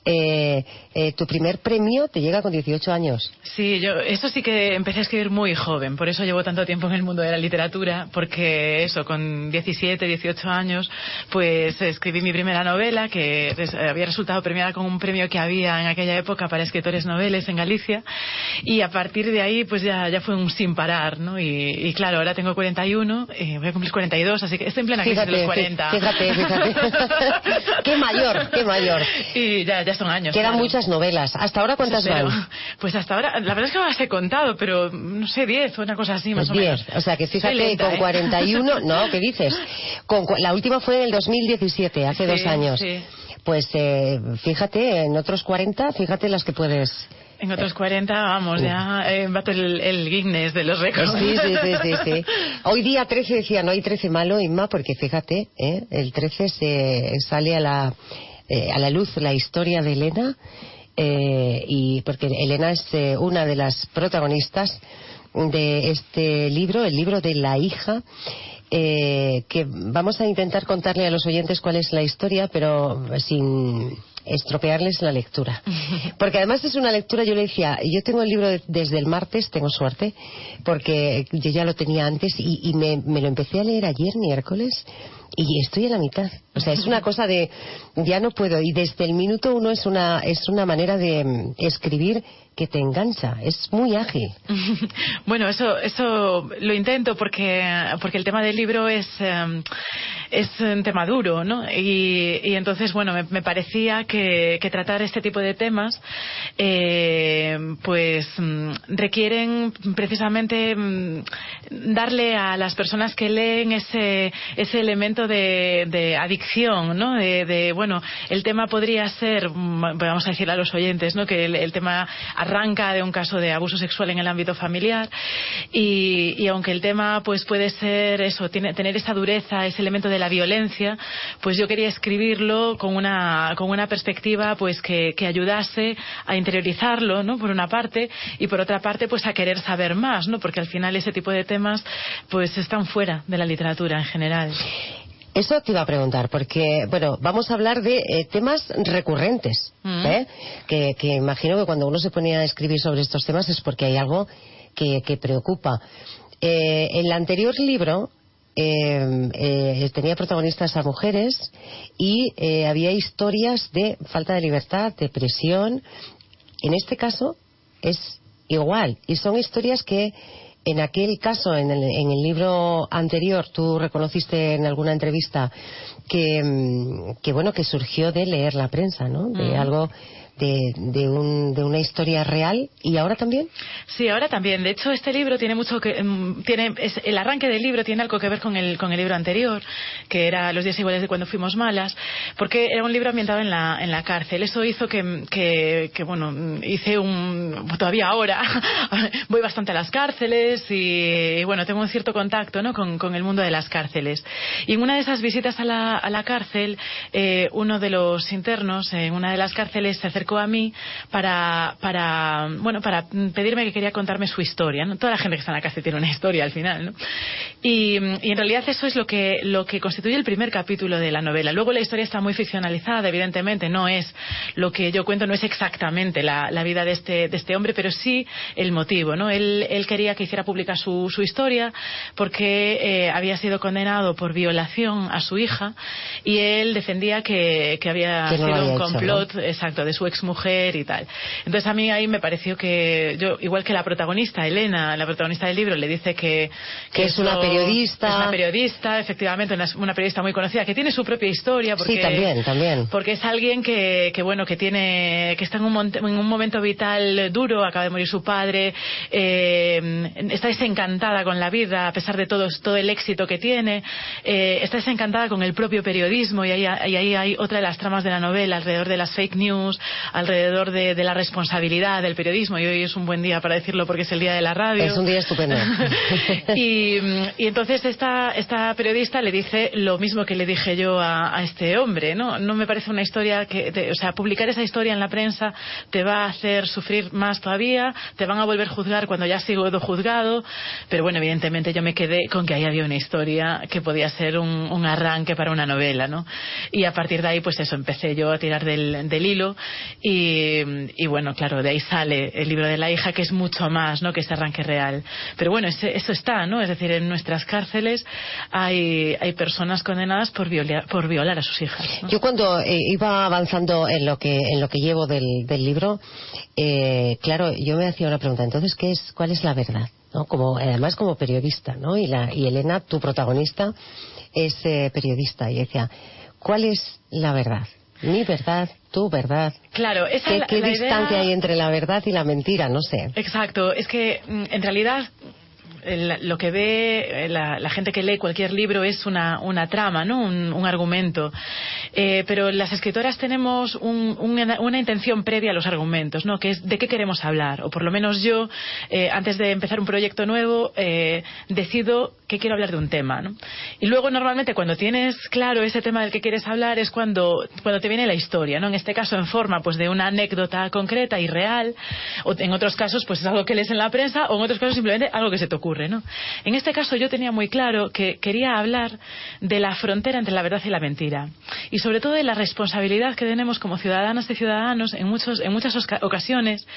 Eh, eh, tu primer premio te llega con dieciocho años. Sí, yo eso sí que empecé a escribir muy joven, por eso llevo tanto tiempo en el mundo de la literatura, porque eso, con diecisiete, dieciocho años, pues escribí mi primera novela, que había resultado premiada con un premio que había en aquella época para escritores noveles en Galicia, y a partir de ahí pues ya, ya fue un sin parar, ¿no? Y, y claro, ahora tengo cuarenta y uno, eh, voy a cumplir cuarenta y dos, así que estoy en plena crisis de los cuarenta. Fíjate, fíjate. Qué mayor, qué mayor. Y ya, ya son años. Quedan claro. muchas novelas. ¿Hasta ahora cuántas Pero, van? pues hasta ahora, la verdad es que no las he contado, pero no sé, diez o una cosa así, más Pues o diez. menos. O sea que fíjate, lenta, con ¿eh? cuarenta y uno, no, ¿qué dices? Con, la última fue en el dos mil diecisiete, hace Sí, dos años. sí. Pues eh, fíjate, en otros cuarenta, fíjate las que puedes... En otros cuarenta, vamos, ya eh, bato el, el Guinness de los récords. Sí, sí, sí, sí, sí. Hoy día trece decía, no hay trece malo, Inma, porque fíjate, ¿eh? el trece se sale a la, eh, a la luz la historia de Elena, eh, y porque Elena es eh, una de las protagonistas de este libro, el libro de la hija, eh, que vamos a intentar contarle a los oyentes cuál es la historia, pero sin estropearles la lectura. Porque además es una lectura, yo le decía, yo tengo el libro de, desde el martes, tengo suerte, porque yo ya lo tenía antes y, y me, me lo empecé a leer ayer, miércoles, y estoy a la mitad. O sea, es una cosa de, ya no puedo, y desde el minuto uno es una, es una manera de escribir que te engancha, es muy ágil. Bueno, eso eso lo intento porque porque el tema del libro es eh, es un tema duro, ¿no? Y, y entonces, bueno, me, me parecía que, que tratar este tipo de temas eh, pues requieren precisamente darle a las personas que leen ese ese elemento de, de adicción, ¿no? De, de, bueno, el tema podría ser, vamos a decir a los oyentes, ¿no? Que el, el tema arranca de un caso de abuso sexual en el ámbito familiar y, y aunque el tema pues puede ser eso, tiene, tener esa dureza, ese elemento de la violencia, pues yo quería escribirlo con una con una perspectiva pues que, que ayudase a interiorizarlo, ¿no? Por una parte, y por otra parte pues a querer saber más, ¿no? Porque al final ese tipo de temas pues están fuera de la literatura en general. Eso te iba a preguntar, porque, bueno, vamos a hablar de eh, temas recurrentes, Mm. ¿eh? Que, que imagino que cuando uno se pone a escribir sobre estos temas es porque hay algo que, que preocupa. Eh, en el anterior libro eh, eh, tenía protagonistas a mujeres y eh, había historias de falta de libertad, depresión. En este caso es igual, y son historias que en aquel caso, en el, en el libro anterior, tú reconociste en alguna entrevista que, que bueno, que surgió de leer la prensa, ¿no? De Mm. algo, de, de, un, de una historia real. ¿Y ahora también? Sí, ahora también. De hecho, este libro tiene mucho que... tiene es, el arranque del libro tiene algo que ver con el, con el libro anterior, que era Los días iguales de cuando fuimos malas, porque era un libro ambientado en la, en la cárcel. Eso hizo que, que, que bueno, hice un... todavía ahora voy bastante a las cárceles y, y bueno, tengo un cierto contacto, ¿no? con, con el mundo de las cárceles. Y en una de esas visitas a la, a la cárcel, eh, uno de los internos en una de las cárceles se acercó a mí para, para, bueno, para pedirme que quería contarme su historia, ¿no? Toda la gente que está en la cárcel tiene una historia al final, ¿no? Y, y en realidad eso es lo que, lo que constituye el primer capítulo de la novela. Luego la historia está muy ficcionalizada, evidentemente, no es lo que yo cuento, no es exactamente la, la vida de este, de este hombre, pero sí el motivo, ¿no? Él, él quería que hiciera pública su, su historia porque eh, había sido condenado por violación a su hija y él defendía que, que había que no sido había un hecho, complot, ¿no? Exacto, de su exmujer y tal. Entonces a mí ahí me pareció que yo, igual que la protagonista, Elena, la protagonista del libro, le dice que... Que es una eso- periodista. Es una periodista, efectivamente, una, una periodista muy conocida, que tiene su propia historia. Porque, Sí, también, también. Porque es alguien que, que bueno, que tiene, que está en un, mon- en un momento vital duro, acaba de morir su padre, eh, está desencantada con la vida, a pesar de todo, todo el éxito que tiene, eh, está desencantada con el propio periodismo y ahí, y ahí hay otra de las tramas de la novela alrededor de las fake news, alrededor de, de la responsabilidad del periodismo, y hoy es un buen día para decirlo porque es el día de la radio. Es un día estupendo. y, y entonces esta, esta periodista le dice lo mismo que le dije yo a, a este hombre, ¿no? No me parece una historia que, te, o sea, publicar esa historia en la prensa te va a hacer sufrir más todavía, te van a volver a juzgar cuando ya has sido juzgado, pero bueno, evidentemente yo me quedé con que ahí había una historia que podía ser un, un arranque para una novela, ¿no? Y a partir de ahí, pues eso, empecé yo a tirar del, del hilo Y, y bueno, claro, de ahí sale el libro de la hija, que es mucho más, ¿no?, que ese arranque real. Pero bueno, ese, eso está, ¿no? Es decir, en nuestras cárceles hay, hay personas condenadas por violar, por violar a sus hijas, ¿no? Yo cuando eh, iba avanzando en lo que en lo que llevo del, del libro, eh, claro, yo me hacía una pregunta. Entonces, ¿qué es, cuál es la verdad? ¿No? Como, además como periodista, ¿no? Y, la, y Elena, tu protagonista, es eh, periodista. Y decía, ¿cuál es la verdad? Mi verdad, tu verdad. Claro, esa ¿Qué, la, qué la distancia idea... hay entre la verdad y la mentira? No sé. Exacto, es que en realidad el, lo que ve la, la gente que lee cualquier libro es una, una trama, ¿no? Un, un argumento. Eh, pero las escritoras tenemos un, una, una intención previa a los argumentos, ¿no? Que es de qué queremos hablar. O por lo menos yo, eh, antes de empezar un proyecto nuevo, eh, decido que quiero hablar de un tema, ¿no? Y luego normalmente cuando tienes claro ese tema del que quieres hablar es cuando, cuando te viene la historia, ¿no? En este caso en forma pues de una anécdota concreta y real, o en otros casos pues es algo que lees en la prensa, o en otros casos simplemente algo que se te ocurre, ¿no? En este caso yo tenía muy claro que quería hablar de la frontera entre la verdad y la mentira, y sobre todo de la responsabilidad que tenemos como ciudadanas y ciudadanos en, muchos, en muchas ocasiones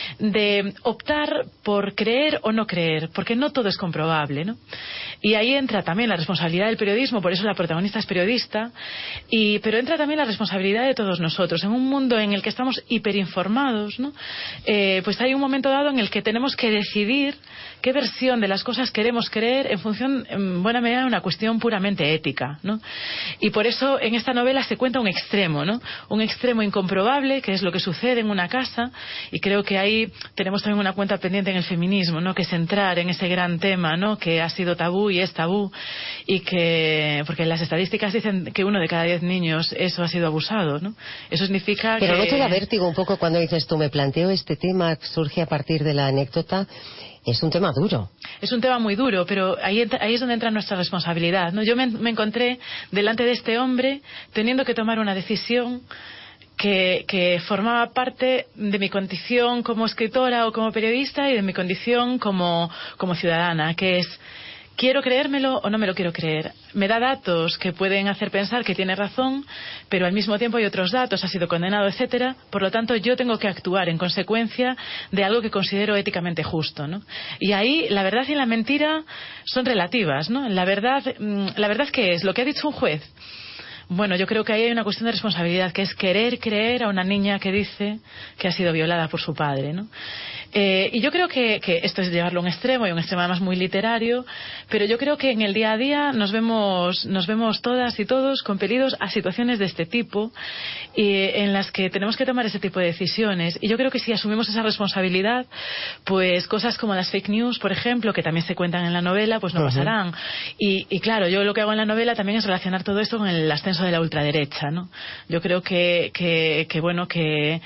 de optar por creer o no creer, porque no todo es comprobable, ¿no? Y ahí entra también la responsabilidad del periodismo, por eso la protagonista es periodista, y, pero entra también la responsabilidad de todos nosotros. En un mundo en el que estamos hiperinformados, ¿no? Eh, pues hay un momento dado en el que tenemos que decidir qué versión de las cosas queremos creer en función, en buena medida, de una cuestión puramente ética, ¿no? Y por eso en esta novela se cuenta un extremo, ¿no? Un extremo incomprobable, que es lo que sucede en una casa, y creo que ahí tenemos también una cuenta pendiente en el feminismo, ¿no? Que es entrar en ese gran tema, ¿no? Que ha sido tabú y es tabú, y que, porque las estadísticas dicen que uno de cada diez niños eso ha sido abusado, ¿no? Eso significa Pero que... no te da vértigo un poco cuando dices tú, me planteo este tema, surge a partir de la anécdota. Es un tema duro. Es un tema muy duro, pero ahí, ahí es donde entra nuestra responsabilidad, ¿no? Yo me, me encontré delante de este hombre teniendo que tomar una decisión que, que formaba parte de mi condición como escritora o como periodista y de mi condición como, como ciudadana, que es... ¿Quiero creérmelo o no me lo quiero creer? Me da datos que pueden hacer pensar que tiene razón, pero al mismo tiempo hay otros datos, ha sido condenado, etcétera. Por lo tanto, yo tengo que actuar en consecuencia de algo que considero éticamente justo, ¿no? Y ahí la verdad y la mentira son relativas, ¿no? La verdad, ¿la verdad qué es? ¿Lo que ha dicho un juez? Bueno, yo creo que ahí hay una cuestión de responsabilidad, que es querer creer a una niña que dice que ha sido violada por su padre, ¿no? Eh, y yo creo que, que esto es llevarlo a un extremo, y un extremo además muy literario, pero yo creo que en el día a día nos vemos, nos vemos todas y todos compelidos a situaciones de este tipo, y en las que tenemos que tomar ese tipo de decisiones. Y yo creo que si asumimos esa responsabilidad, pues cosas como las fake news, por ejemplo, que también se cuentan en la novela, pues no uh-huh. pasarán. Y, y claro, yo lo que hago en la novela también es relacionar todo esto con el ascenso de la ultraderecha, ¿no? Yo creo que, que, que bueno, que,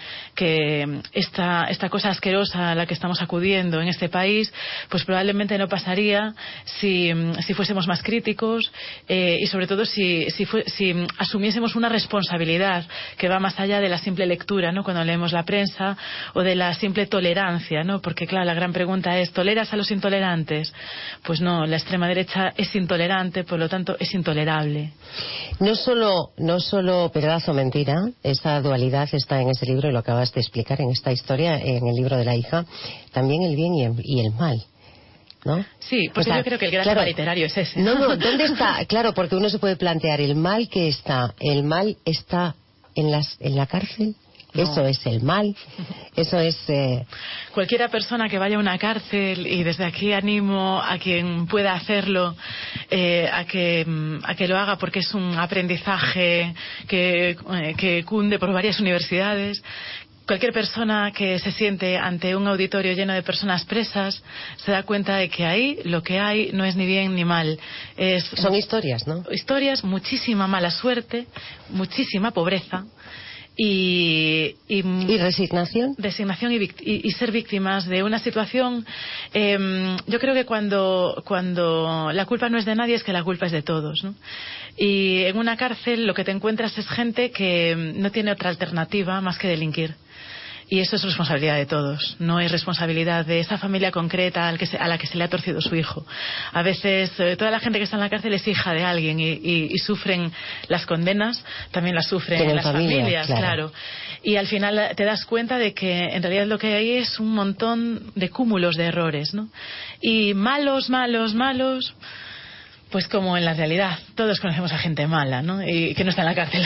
que esta, esta cosa asquerosa a la que estamos acudiendo en este país, pues probablemente no pasaría si, si fuésemos más críticos, eh, y sobre todo si, si, fue, si asumiésemos una responsabilidad que va más allá de la simple lectura, ¿no? Cuando leemos la prensa, o de la simple tolerancia, ¿no? Porque claro, la gran pregunta es, ¿toleras a los intolerantes? Pues no, la extrema derecha es intolerante, por lo tanto es intolerable. No solo, no solo verdad o mentira, esa dualidad está en ese libro, y lo acabas de explicar en esta historia, en el libro de la hija, también el bien y el, y el mal, ¿no? Sí, pues o sea, yo creo que el gran claro, tema literario es ese. No, no, ¿dónde está? Claro, porque uno se puede plantear, el mal que está, el mal está en, las, en la cárcel. No. Eso es el mal, eso es... Eh... Cualquiera persona que vaya a una cárcel, y desde aquí animo a quien pueda hacerlo, eh, a, que, a que lo haga, porque es un aprendizaje que, eh, que cunde por varias universidades. Cualquier persona que se siente ante un auditorio lleno de personas presas se da cuenta de que ahí lo que hay no es ni bien ni mal. Es, Son historias, ¿no? Historias, muchísima mala suerte, muchísima pobreza. Y, y, ¿Y resignación? Resignación y, y, y ser víctimas de una situación. Eh, yo creo que cuando, cuando la culpa no es de nadie, es que la culpa es de todos, ¿no? Y en una cárcel lo que te encuentras es gente que no tiene otra alternativa más que delinquir. Y eso es responsabilidad de todos, no es responsabilidad de esa familia concreta al que se, a la que se le ha torcido su hijo. A veces eh, toda la gente que está en la cárcel es hija de alguien y, y, y sufren las condenas, también las sufren Tienen las familia, familias, claro. claro. Y al final te das cuenta de que en realidad lo que hay es un montón de cúmulos de errores, ¿no? Y malos, malos, malos... Pues como en la realidad, todos conocemos a gente mala, ¿no? Y que no está en la cárcel.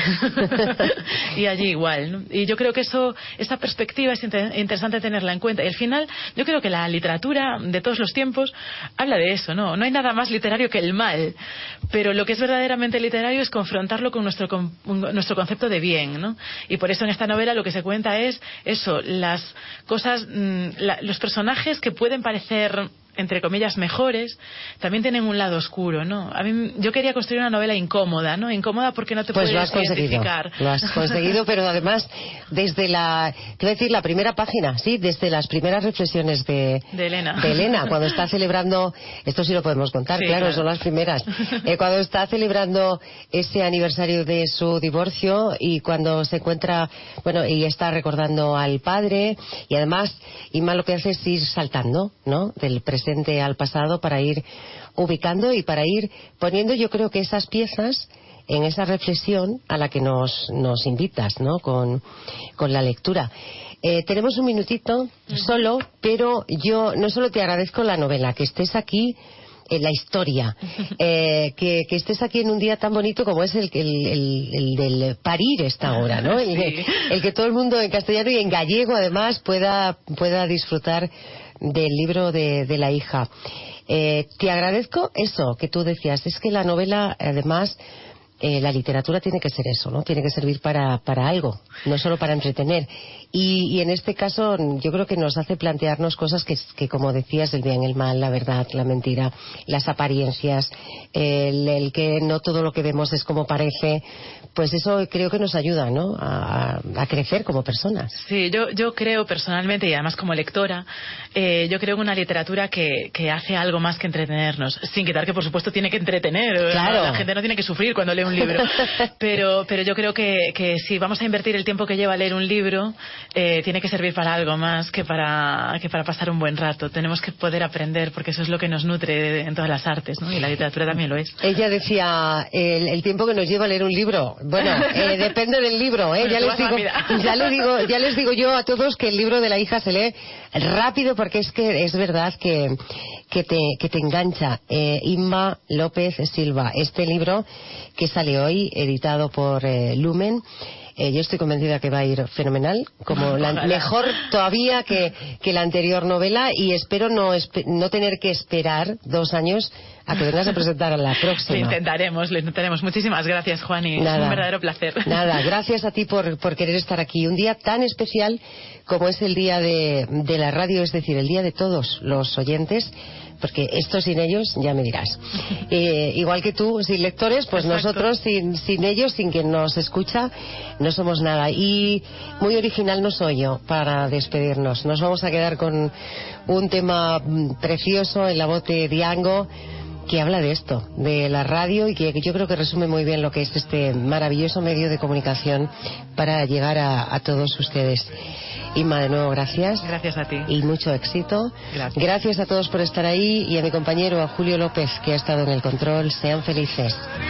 Y allí igual, ¿no? Y yo creo que eso, esa perspectiva es inter- interesante tenerla en cuenta. Y al final, yo creo que la literatura de todos los tiempos habla de eso, ¿no? No hay nada más literario que el mal. Pero lo que es verdaderamente literario es confrontarlo con nuestro, con nuestro concepto de bien, ¿no? Y por eso en esta novela lo que se cuenta es eso, las cosas, mmm, la, los personajes que pueden parecer, entre comillas, mejores, también tienen un lado oscuro, ¿no? A mí, yo quería construir una novela incómoda, ¿no? Incómoda porque no te pues puedes lo has conseguido, identificar. lo has conseguido, pero además desde la, te voy a decir, la primera página, sí, desde las primeras reflexiones de, de Elena, de Elena, cuando está celebrando, esto sí lo podemos contar, sí, claro, claro, son las primeras, eh, cuando está celebrando ese aniversario de su divorcio y cuando se encuentra, bueno, y está recordando al padre, y además, Inma lo que hace es ir saltando, ¿no? Del presente al pasado para ir ubicando y para ir poniendo, yo creo que esas piezas en esa reflexión a la que nos, nos invitas, ¿no? Con, con la lectura. Eh, tenemos un minutito solo, pero yo no solo te agradezco la novela, que estés aquí en la historia, eh, que, que estés aquí en un día tan bonito como es el, el, el, el del parir esta hora, ¿no? El, sí. el que todo el mundo en castellano y en gallego además pueda, pueda disfrutar del libro de, de la hija. Eh, te agradezco eso que tú decías, es que la novela además, eh, la literatura tiene que ser eso, ¿no? Tiene que servir para, para algo, no solo para entretener. Y, y en este caso yo creo que nos hace plantearnos cosas que, que como decías, el bien, el mal, la verdad, la mentira, las apariencias, el, el que no todo lo que vemos es como parece, pues eso creo que nos ayuda, ¿no? A, a crecer como personas. Sí, yo, yo creo personalmente, y además como lectora, eh, yo creo en una literatura que, que hace algo más que entretenernos, sin quitar que por supuesto tiene que entretener, claro. La gente no tiene que sufrir cuando lee un libro, pero, pero yo creo que, que si vamos a invertir el tiempo que lleva a leer un libro, eh, tiene que servir para algo más que para, que para pasar un buen rato. Tenemos que poder aprender, porque eso es lo que nos nutre en todas las artes, ¿no? Y la literatura también lo es. Ella decía, el, el tiempo que nos lleva a leer un libro, bueno, eh, depende del libro, ¿eh? Ya les, digo, ya, les digo, ya les digo yo a todos que el libro de la hija se lee rápido, porque es que es verdad que, que, te, que te engancha. Eh, Inma López Silva, este libro que sale hoy, editado por eh, Lumen, Eh, yo estoy convencida que va a ir fenomenal, como la, mejor todavía que, que la anterior novela, y espero no, no tener que esperar dos años a que vengas a presentar a la próxima. Lo intentaremos, lo intentaremos. Muchísimas gracias, Juani. Nada, es un verdadero placer. Nada, gracias a ti por, por querer estar aquí. Un día tan especial como es el día de, de la radio, es decir, el día de todos los oyentes, porque esto sin ellos ya me dirás. Eh, igual que tú, sin lectores, pues exacto, nosotros sin, sin ellos, sin quien nos escucha, no somos nada. Y muy original no soy yo para despedirnos. Nos vamos a quedar con un tema precioso en la voz de Diango, que habla de esto, de la radio, y que yo creo que resume muy bien lo que es este maravilloso medio de comunicación para llegar a, a todos ustedes. Inma, de nuevo, gracias. Gracias a ti. Y mucho éxito. Gracias. Gracias a todos por estar ahí, y a mi compañero, a Julio López, que ha estado en el control. Sean felices.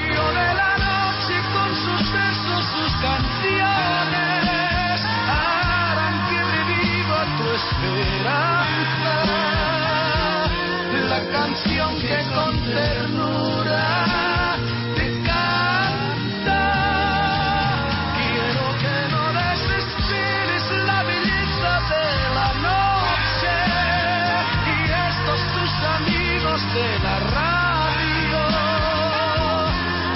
La canción que con ternura te canta. Quiero que no desesperes la belleza de la noche y estos tus amigos de la radio.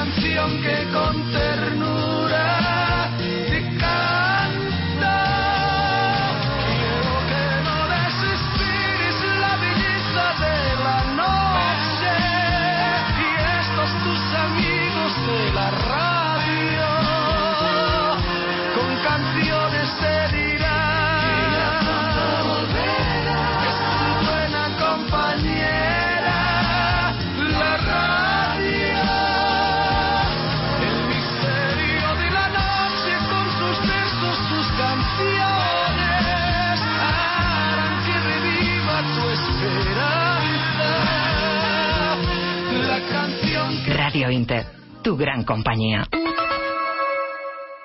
canción que con ternura te canta. Quiero que no desesperes la belleza de la noche y estos tus amigos de la radio con canciones te dirán que es tu buena compañera la radio. El misterio de la noche con sus versos, sus canciones harán que reviva tu esperanza. La canción que Radio Inter, tu gran compañía.